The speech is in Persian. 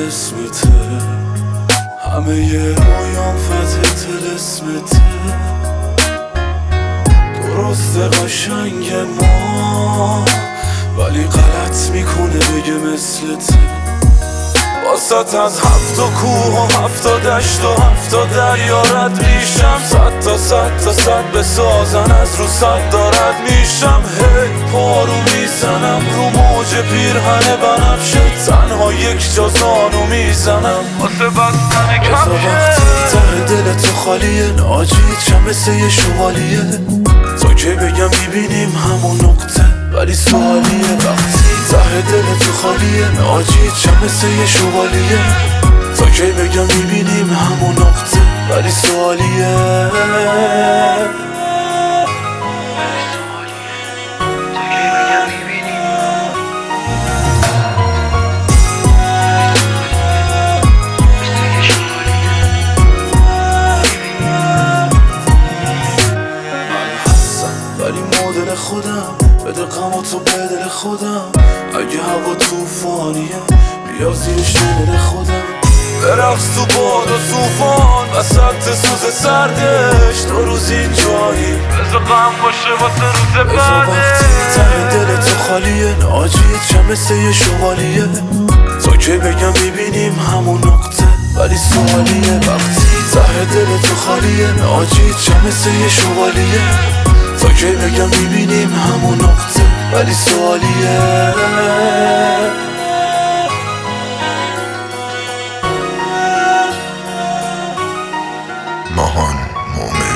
اسمته، همه رویام فتح تلسمته. درسته قشنگ ما ولی غلط میکنه بگه مثلته. واسط از 7 کوه و 7 دشت و 7 دریا رد میشم، 100 تا 100 تا 100 بسازن از رو 100 دارد میشم. هی پارو میزنم رو موج پیرهن بنفشه، تنها یک جا زانو میزنم واسه بستن کفشه. وقتی ته دل تو خالیه، ناجیت چه مثل یه شوالیه. تا که بگم میبینیم همون نقطه ولی سوالیه. وقتی ته دل تو خالیه، ناجیت چه مثل یه شوالیه. تا که بگم میبینیم همون نقطه ولی سوالیه. ولی مدل خودم بده غم و تو بدل خودم. اگه هوا توفانیه بیا زیرش دل خودم. برقص تو باد و توفان وسط سوز سردش، 2 روز اینجایی بذار غم باشه واسه روز بعدش. وقتی ته دل تو خالیه، ناجیت چه مثل یه شوالیه. تا که بگم میبینیم همون نقطه ولی سوالیه. وقتی ته دل تو خالیه، ناجیت چه مثل یه شوالیه. تا که بگم میبینیم همون نقطه ولی سوالیه. ماهان مومن